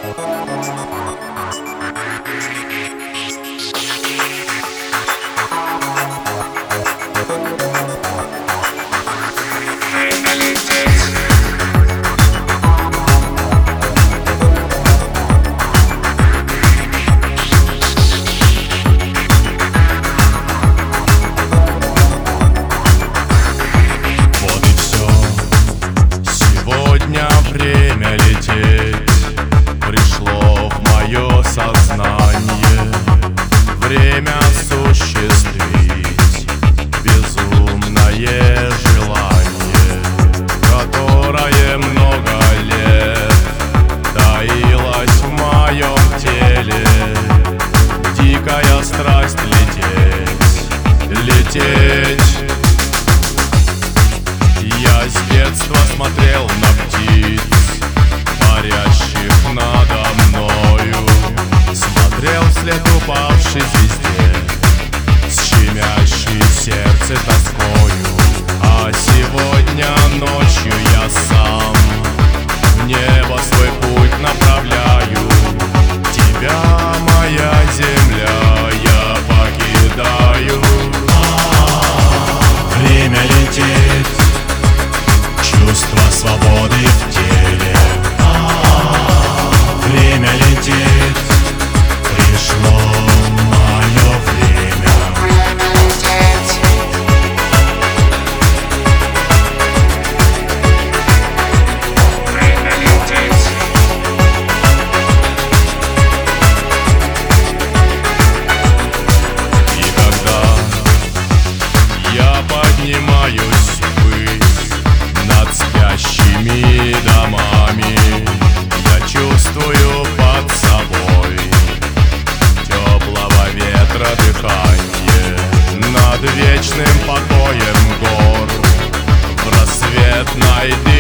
Время осуществить безумное желание, которое много лет таилось в моем теле. Дикая страсть лететь, лететь. Я с детства смотрел на птиц, парящих надо мною, смотрел вслед упавшей звезде с щемящей сердце тоскою. А сегодня ночью я сам в небо свой путь направляю. Тебя, моя земля, я покидаю. Время лететь, чувство свободы в теле. Время лететь, пришло мое время. Время лететь. И когда я поднимаюсь ввысь над спящими домами, я чувствую под собой теплого ветра дыхание. Над вечным покоем гор в рассветной дымке